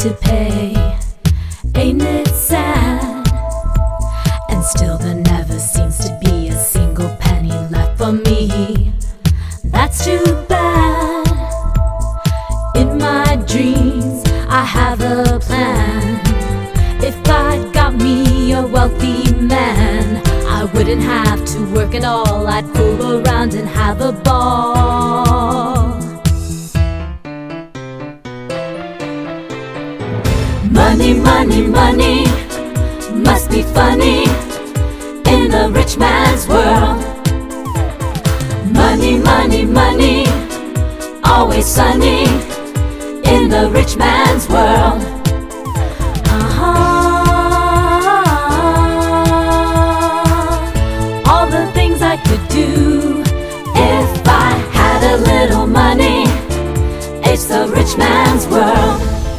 to pay. Ain't it sad? And still there never seems to be a single penny left for me. That's too bad. In my dreams I have a plan. If God got me a wealthy man, I wouldn't have to work at all. I'd fool around and have a ball. Money, money, money must be funny in the rich man's world. Money, money, money, always sunny in the rich man's world. All the things I could do if I had a little money. It's the rich man's world.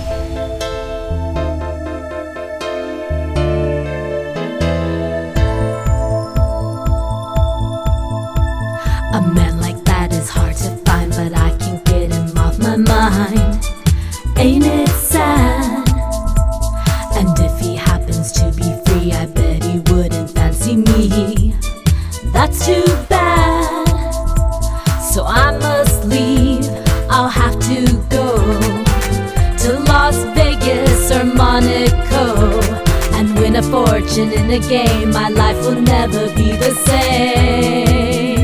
A man like that is hard to find, but I can't get him off my mind. Ain't it sad? And if he happens to be free, I bet he wouldn't fancy me. That's too bad. So I must leave. I'll have to go to Las Vegas or Monaco and win a fortune in a game. My life will never be the same.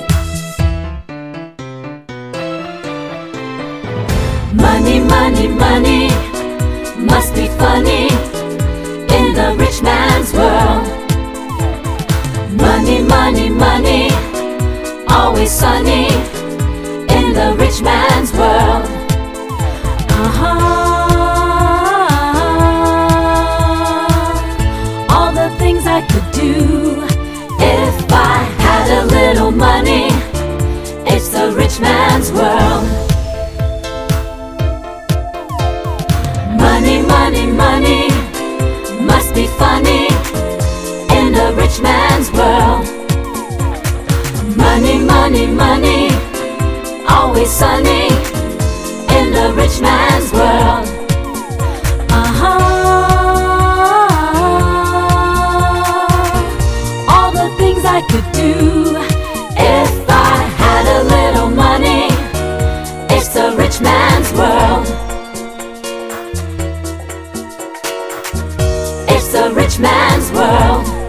Money, money, money must be funny in the rich man's world. Money, money, money, always sunny in the rich man's world. All the things I could do if I had a little money. It's the rich man's world. Money, money, money must be funny in the rich man's world. Money, money, money, always sunny in the rich man's world. All the things I could do if I had a little money. It's the rich man's world. It's the rich man's world.